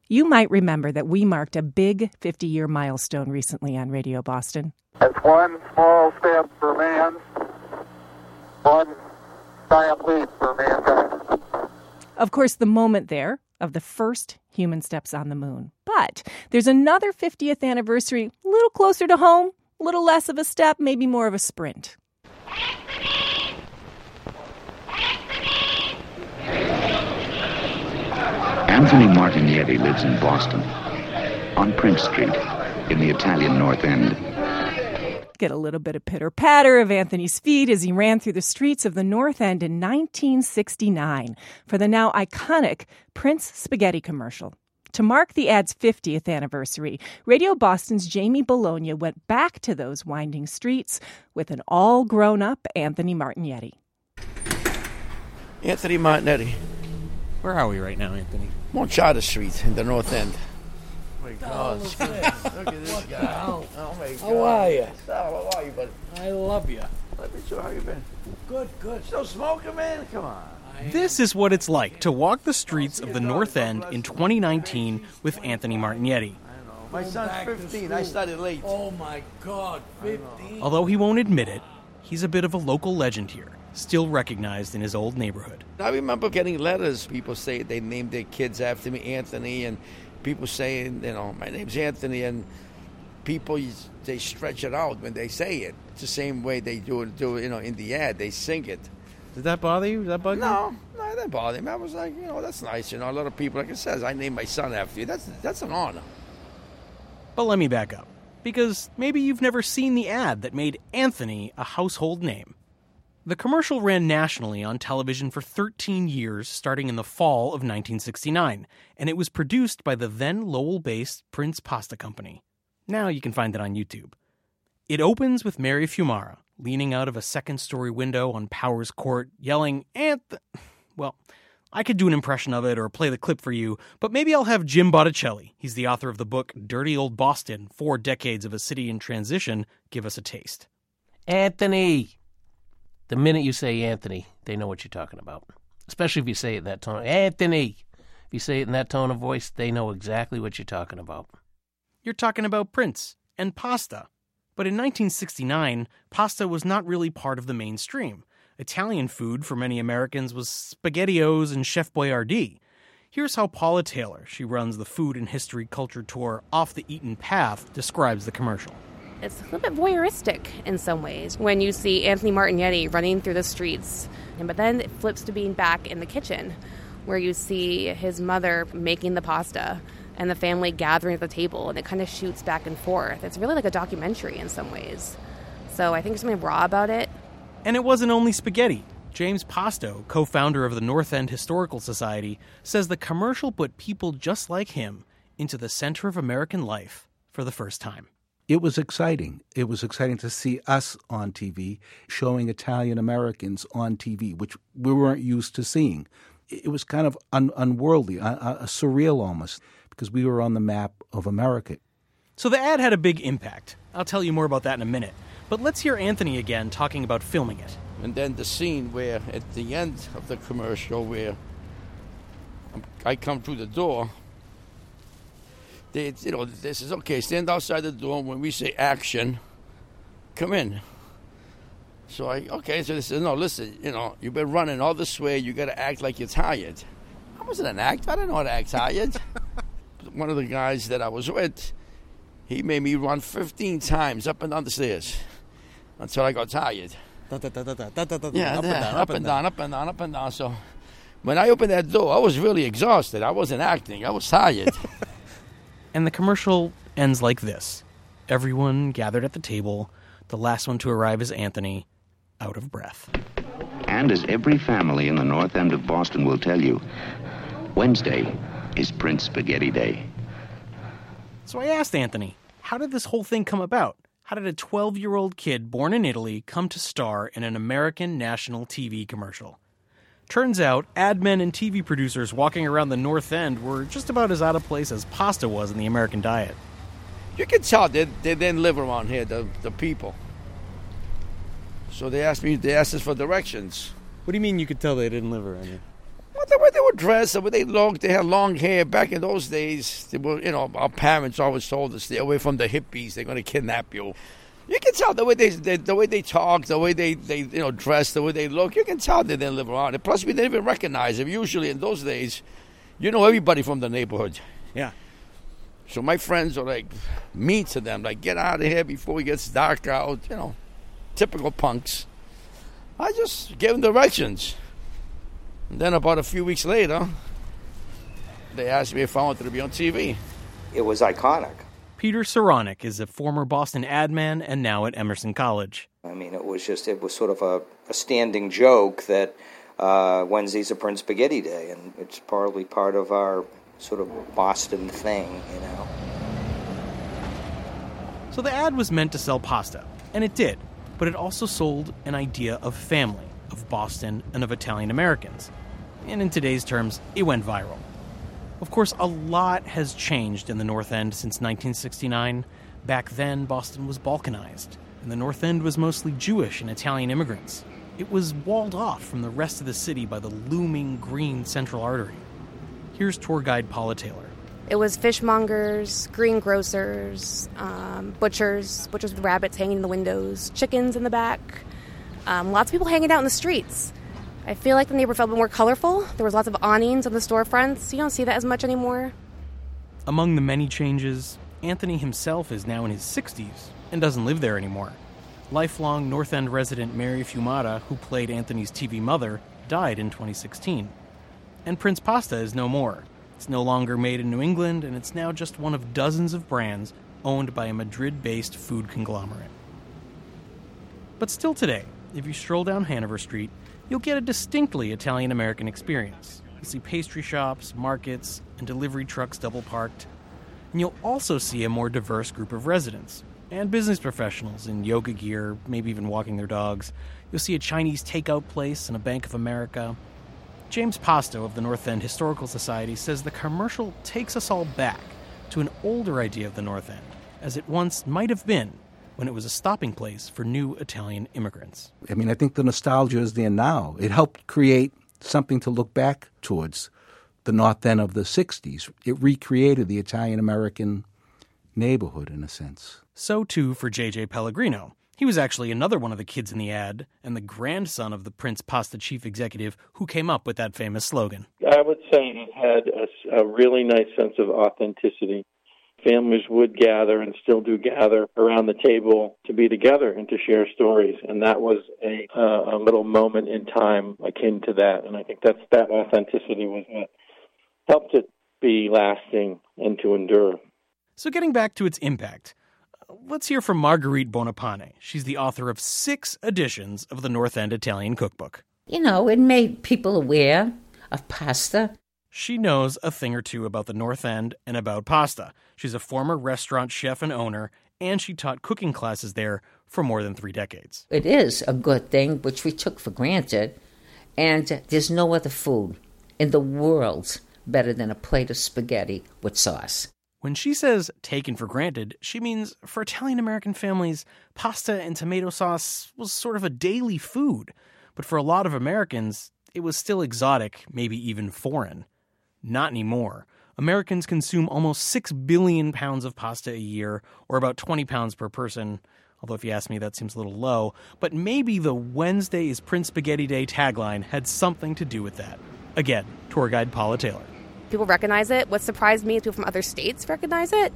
You might remember that we marked a big 50-year milestone recently on Radio Boston. It's one small step for man, one giant leap for mankind. Of course, the moment there of the first human steps on the moon. But there's another 50th anniversary, a little closer to home, a little less of a step, maybe more of a sprint. Anthony Martignetti lives in Boston, on Prince Street, in the Italian North End. Get a little bit of pitter-patter of Anthony's feet as he ran through the streets of the North End in 1969 for the now iconic Prince Spaghetti commercial. To mark the ad's 50th anniversary, Radio Boston's Jamie Bologna went back to those winding streets with an all-grown-up Anthony Martignetti. Anthony Martignetti. Where are we right now, Anthony? I'm on Charter Street in the North End. Oh, my God. Look at this guy. Oh, my God. How are you? How are you, buddy? I love you. Let me show how you been. Good. Still smoking, man? Come on. This is what it's like to walk the streets of the North End in 2019 with Anthony Martignetti. I know. My son's 15. I started late. Oh, my God. 15? Although he won't admit it, he's a bit of a local legend here, still recognized in his old neighborhood. I remember getting letters. People say they named their kids after me, Anthony, and people saying, my name's Anthony, and people, they stretch it out when they say it. It's the same way they do it, in the ad. They sing it. Did that bother you? Did that bug you? No, that didn't bother me. I was like, that's nice. A lot of people, like it says, I named my son after you. That's an honor. But let me back up, because maybe you've never seen the ad that made Anthony a household name. The commercial ran nationally on television for 13 years, starting in the fall of 1969, and it was produced by the then Lowell-based Prince Pasta Company. Now you can find it on YouTube. It opens with Mary Fiumara, leaning out of a second-story window on Powers Court, yelling, Well, I could do an impression of it or play the clip for you, but maybe I'll have Jim Botticelli, he's the author of the book Dirty Old Boston, 4 Decades of a City in Transition, give us a taste. Anthony. The minute you say Anthony, they know what you're talking about. Especially if you say it in that tone. Anthony. If you say it in that tone of voice, they know exactly what you're talking about. You're talking about Prince and pasta. But in 1969, pasta was not really part of the mainstream. Italian food for many Americans was SpaghettiOs and Chef Boyardee. Here's how Paula Taylor, she runs the Food and History Culture Tour Off the Eaten Path, describes the commercial. It's a little bit voyeuristic in some ways when you see Anthony Martignetti running through the streets. But then it flips to being back in the kitchen where you see his mother making the pasta and the family gathering at the table, and it kind of shoots back and forth. It's really like a documentary in some ways. So I think there's something raw about it. And it wasn't only spaghetti. James Posto, co-founder of the North End Historical Society, says the commercial put people just like him into the center of American life for the first time. It was exciting. It was exciting to see us on TV, showing Italian Americans on TV, which we weren't used to seeing. It was kind of unworldly, surreal almost, because we were on the map of America. So the ad had a big impact. I'll tell you more about that in a minute. But let's hear Anthony again talking about filming it. And then the scene where, at the end of the commercial, where I come through the door, they says, okay, stand outside the door. When we say action, come in. So so they said, no, listen, you've been running all this way. You got to act like you're tired. I wasn't an actor. I didn't know how to act tired. One of the guys that I was with, he made me run 15 times up and down the stairs until I got tired. Up and down. So when I opened that door, I was really exhausted. I wasn't acting. I was tired. And the commercial ends like this. Everyone gathered at the table. The last one to arrive is Anthony, out of breath. And as every family in the North End of Boston will tell you, Wednesday is Prince Spaghetti Day. So I asked Anthony, how did this whole thing come about? How did a 12-year-old kid born in Italy come to star in an American national TV commercial? Turns out, ad men and TV producers walking around the North End were just about as out of place as pasta was in the American diet. You can tell they didn't live around here, the people. So they asked us for directions. What do you mean you could tell they didn't live around here? Well, the way they were dressed, the way they looked, they had long hair. Back in those days, they were, our parents always told us, stay away from the hippies. They're going to kidnap you. You can tell the way they talk, the way they dress, the way they look. You can tell they didn't live around it. Plus, we didn't even recognize them. Usually, in those days, you know everybody from the neighborhood. Yeah. So my friends are like mean to them, like get out of here before it gets dark out. Typical punks. I just gave them directions. And then about a few weeks later, they asked me if I wanted to be on TV. It was iconic. Peter Saronic is a former Boston ad man and now at Emerson College. I mean, it was sort of a standing joke that Wednesday's a Prince Spaghetti Day, and it's probably part of our sort of Boston thing, So the ad was meant to sell pasta, and it did, but it also sold an idea of family, of Boston, and of Italian Americans. And in today's terms, it went viral. Of course, a lot has changed in the North End since 1969. Back then, Boston was Balkanized, and the North End was mostly Jewish and Italian immigrants. It was walled off from the rest of the city by the looming green central artery. Here's tour guide Paula Taylor. It was fishmongers, greengrocers, butchers with rabbits hanging in the windows, chickens in the back, lots of people hanging out in the streets. I feel like the neighborhood felt a bit more colorful. There was lots of awnings on the storefronts. You don't see that as much anymore. Among the many changes, Anthony himself is now in his 60s and doesn't live there anymore. Lifelong North End resident Mary Fumata, who played Anthony's TV mother, died in 2016. And Prince Pasta is no more. It's no longer made in New England, and it's now just one of dozens of brands owned by a Madrid-based food conglomerate. But still today, if you stroll down Hanover Street, you'll get a distinctly Italian-American experience. You'll see pastry shops, markets, and delivery trucks double parked. And you'll also see a more diverse group of residents and business professionals in yoga gear, maybe even walking their dogs. You'll see a Chinese takeout place and a Bank of America. James Pasto of the North End Historical Society says the commercial takes us all back to an older idea of the North End, as it once might have been when it was a stopping place for new Italian immigrants. I mean, I think the nostalgia is there now. It helped create something to look back towards the North End of the 60s. It recreated the Italian-American neighborhood, in a sense. So, too, for J.J. Pellegrino. He was actually another one of the kids in the ad, and the grandson of the Prince Pasta chief executive who came up with that famous slogan. I would say it had a really nice sense of authenticity. Families would gather and still do gather around the table to be together and to share stories, and that was a little moment in time akin to that, and I think that authenticity was what helped it be lasting and to endure. So getting back to its impact, let's hear from Marguerite Bonapane. She's the author of 6 editions of the North End Italian Cookbook. It made people aware of pasta. She knows a thing or two about the North End and about pasta. She's a former restaurant chef and owner, and she taught cooking classes there for more than 3 decades. It is a good thing, which we took for granted, and there's no other food in the world better than a plate of spaghetti with sauce. When she says taken for granted, she means for Italian-American families, pasta and tomato sauce was sort of a daily food. But for a lot of Americans, it was still exotic, maybe even foreign. Not anymore. Americans consume almost 6 billion pounds of pasta a year, or about 20 pounds per person. Although if you ask me, that seems a little low. But maybe the Wednesday is Prince Spaghetti Day tagline had something to do with that. Again, tour guide Paula Taylor. People recognize it. What surprised me is people from other states recognize it.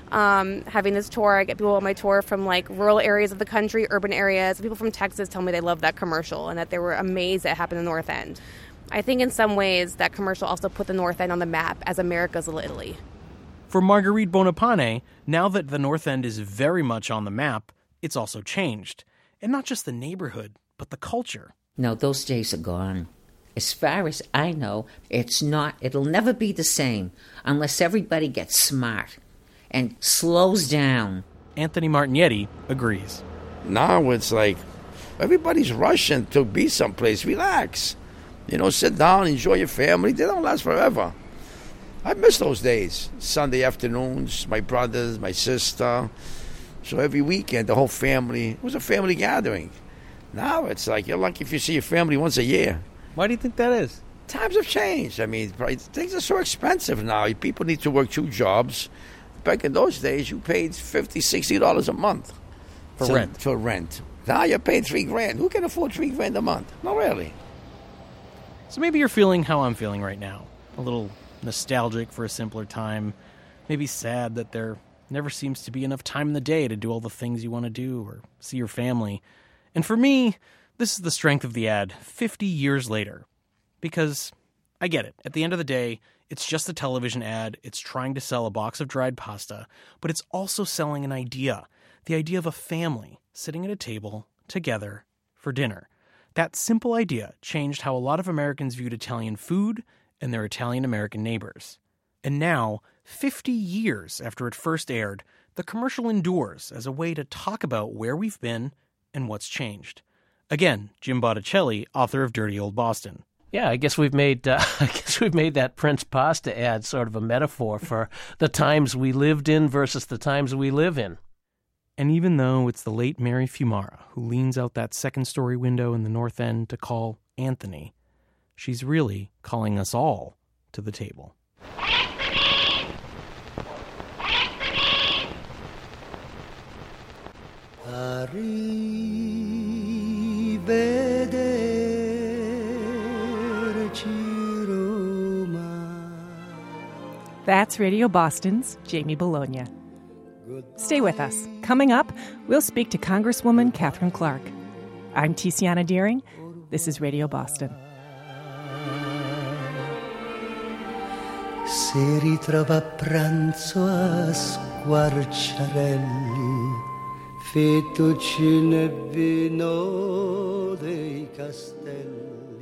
Having this tour, I get people on my tour from rural areas of the country, urban areas. People from Texas tell me they love that commercial and that they were amazed that it happened in the North End. I think in some ways that commercial also put the North End on the map as America's Little Italy. For Marguerite Bonapane, now that the North End is very much on the map, it's also changed. And not just the neighborhood, but the culture. No, those days are gone. As far as I know, it'll never be the same unless everybody gets smart and slows down. Anthony Martignetti agrees. Now it's like everybody's rushing to be someplace. Relax. Sit down, enjoy your family. They don't last forever. I miss those days. Sunday afternoons, my brothers, my sister. So every weekend, the whole family, it was a family gathering. Now it's like you're lucky if you see your family once a year. Why do you think that is? Times have changed. I mean, things are so expensive now. People need to work 2 jobs. Back in those days, you paid $50, $60 a month for rent. For rent. Now you're paying $3,000. Who can afford $3,000 a month? Not really. So maybe you're feeling how I'm feeling right now. A little nostalgic for a simpler time. Maybe sad that there never seems to be enough time in the day to do all the things you want to do or see your family. And for me, this is the strength of the ad 50 years later. Because I get it. At the end of the day, it's just a television ad. It's trying to sell a box of dried pasta, but it's also selling an idea. The idea of a family sitting at a table together for dinner. That simple idea changed how a lot of Americans viewed Italian food and their Italian-American neighbors. And now, 50 years after it first aired, the commercial endures as a way to talk about where we've been and what's changed. Again, Jim Botticelli, author of Dirty Old Boston. Yeah, I guess we've made that Prince Pasta ad sort of a metaphor for the times we lived in versus the times we live in. And even though it's the late Mary Fumara who leans out that second-story window in the North End to call Anthony, she's really calling us all to the table. That's Radio Boston's Jamie Bologna. Stay with us. Coming up, we'll speak to Congresswoman Catherine Clark. I'm Tiziana Deering. This is Radio Boston. Si ritrova a pranzo a Squarciarelli, fettuccine e vino dei Castelli.